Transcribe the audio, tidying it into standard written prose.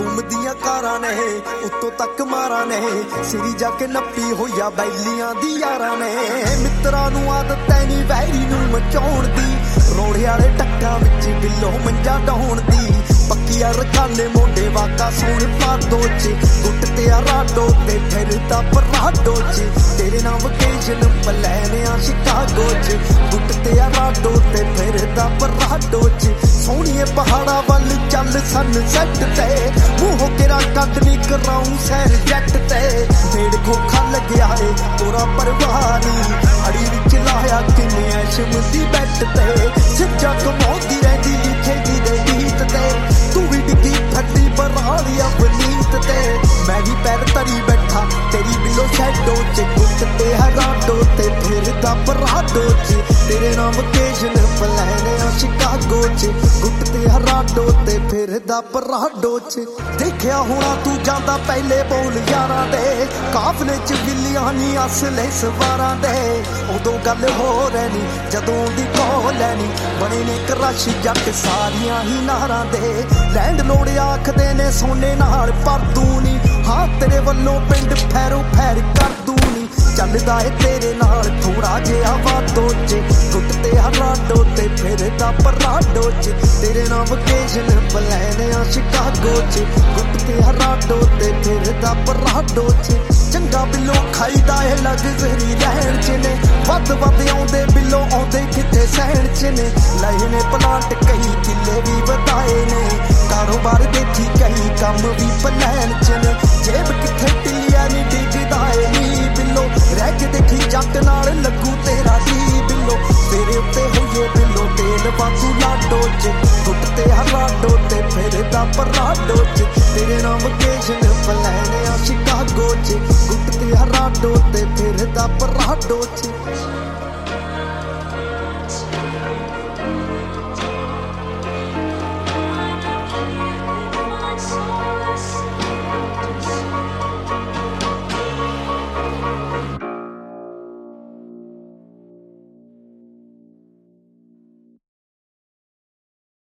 boom ਦੀਆਂ ਕਾਰਾਂ ਨੇ ਉੱਤੋਂ ਤੱਕ ਮਾਰਾਂ ਨੇ ਸਿਰੀ ਜਾ ਕੇ ਨੱਪੀ ਹੋਈਆ ਬੈਲੀਆਂ ਦੀ ਯਾਰਾਂ ਨੇ ਮਿੱਤਰਾਂ ਨੂੰ ਆਦਤ ਐ ਨੀ ਵੈਰੀ ਨੂੰ ਮਚਾਉਣ ਦੀ ਰੋੜੇ ਵਾਲੇ ਟੱਕਾਂ ਵਿੱਚ ਬਿੱਲੋ ਮੰਜਾ ਡਾਉਣ ਦੀ ਪੱਕੀਆਂ ਰਖਾਲੇ ਮੋਢੇ ਵਾਕਾ ਸੋਹਣ ਪਾਦੋ ਚ ਗੁੱਟ ਤੇ ਆ ਰਾਡੋ ਤੇ ਫਿਰਦਾ ਪਰਾਡੋ ਚ ਤੇਰੇ ਨਾਮ ਵਕੇਸ਼ਨ ਪਲਾਨ ਆ ਸ਼ਿਕਾਗੋ ਚ ਗੁੱਟ ਤੇ ਆ ਰਾਡੋ ਤੇ ਫਿਰਦਾ ਪਰਾਡੋ ਚ ਸੋਹਣੀਏ ਪਹਾੜਾਂ ਵੱਲ ਚੱਲ ਸਨਸੈਟ ਤੇ ਮੂੰਹੋਂ ਤੇਰਾ ਕੱਟ ਨੀ ਕਰਾਉਂ ਸੈਰ ਜੱਟ ਤੇ ਢੇੜ ਖੋਖਾ ਲੱਗਿਆ ਏ ਤੋਰਾ ਪਰਵਾਨੀ ਅੜੀ ਵਿੱਚ ਲਾਇਆ ਕਿੰਨੇ ਐਸ਼ਮ ਦੀ ਬੈਠ ਤੇ ਸਿੱਜਾ ਕਮਾਉਂਦੀ ਰਹਿੰਦੀ ਲਿਖੇਗੀ ਦੇ ਗੀਤ ਤੇ ਤੂੰ ਵੀ ਡਿੱਗੀ ਫੱਟੀ ਬਰਾਲੀ ਆਪਣੀਤ ਤੇ ਮੈਂ ਵੀ ਪੈਰ ਤਰੀ ਬੈਠਾ ਤੇਰੀ ਬਿੱਲੋ ਸ਼ੈਡੋ ਚ ਗੁੱਟ ਤੇ ਹਰਾਡੋ ਤੇ ਫਿਰਦਾ ਪਰਾਡੋ ਚ ਤੇਰੇ ਨਾਮ ਵਕੇਸ਼ਨ ਪਲਾਨ ਆ ਸ਼ਿਕਾਗੋ ਚ ਗੁੱਟ ਤੇ ਹਰਾਡੋ ਤੇ ਫਿਰਦਾ ਪਰਾਡੋ ਚ ਦੇਖਿਆ ਹੋਣਾ ਤੂੰ ਜਾਂਦਾ ਪਹਿਲੇ ਬੋਲ ਯਾਰਾਂ ਦੇ ਕਾਫਲੇ ਚ ਬਿੱਲੀਆਂ ਨੀ ਅਸਲੇ ਸਵਾਰਾਂ ਦੇ ਉਦੋਂ ਗੱਲ ਹੋ ਰਹਿਣੀ ਜਦੋਂ ਦੀ ਕੋਲ ਲੈਣੀ ਬਣੇ ਨੇ ਕਰਸ਼ ਜੱਟ ਸਾਰੀਆਂ ਹੀ ਨਾਰਾਂ ਦੇ ਲੈਂਡ ਲੋੜ ਆਖਦੇ ਨੇ ਸੋਨੇ ਨਾਲ ਪਰ ਤੂੰ ਨੀ ਹਾਂ ਤੇਰੇ ਵੱਲੋਂ ਪਿੰਡ ਫੈਰੋ ਫੈਰ ਕਰ ਦੂੰ ਨੀ ਚੱਲਦਾ ਏ ਤੇਰੇ ਨਾਲ ਥੋੜਾ ਜਿਹਾ ਵਾਦੋ ਚ ਗੁੱਟ ਤੇ ਹਰਾਡੋ ਤੇ ਫਿਰਦਾ ਪਰਾਡੋ ਚ ਤੇਰੇ ਨਾਮ ਵਕੇਸ਼ਨ ਪਲਾਨ ਆ ਸ਼ਿਕਾਗੋ ਚ ਗੁੱਟ ਤੇ ਹਰਾਡੋ ਤੇ ਫਿਰਦਾ ਪਰਾਡੋ ਚ ਚੰਗਾ ਬਿੱਲੋ ਖਾਈਦਾ ਏ ਲਗਜ਼ਰੀ ਰਹਿਣ ਚ ਨੇ ਵੱਧ ਆਉਂਦੇ ਬਿੱਲੋ ਆਉਂਦੇ ਕਿਤੇ ਸਹਿਣ ਚ ਨੇ ਲਏ ਨੇ ਪਲਾਂਟ ਕਈ ਕਿੱਲੇ ਵੀ ਵਧਾਏ ਨੇ ਕਾਰੋਬਾਰ ਦੇਖੀ ਕਈ ਕੰਮ ਵੀ ਪਲਾਨ ਚ ਨੇ ਜੇਬ ਕਿੱਥੇ ਟਿੱਲੀਆਂ ਨੀ ਡਿੱਗਦਾ ਏ ਨੀ ਬਿੱਲੋ ਰਹਿ ਕੇ ਦੇਖੀ ਜੱਟ ਨਾਲ ਲੱਗੂ ਤੇਰਾ ਢੀ ਬਿੱਲੋ ਤੇਰੇ ਉੱਤੇ ਹੋਈਏ ਬਿੱਲੋ ਤੇਲ ਵਾਧੂ ਲਾਡੋ ਚ ਗੁੱਟ ਤੇ ਹਰਾਡੋ ਤੇ ਫਿਰਦਾ ਪਰਾਡੋ ਚ ਤੇਰੇ ਨਾਮ ਵਕੇਸ਼ਨ ਪਲਾਨ ਆ ਸ਼ਿਕਾਗੋ ਚ ਗੁੱਟ ਤੇ ਹਰਾਡੋ ਤੇ ਫਿਰਦਾ ਪਰਾਡੋ ਚ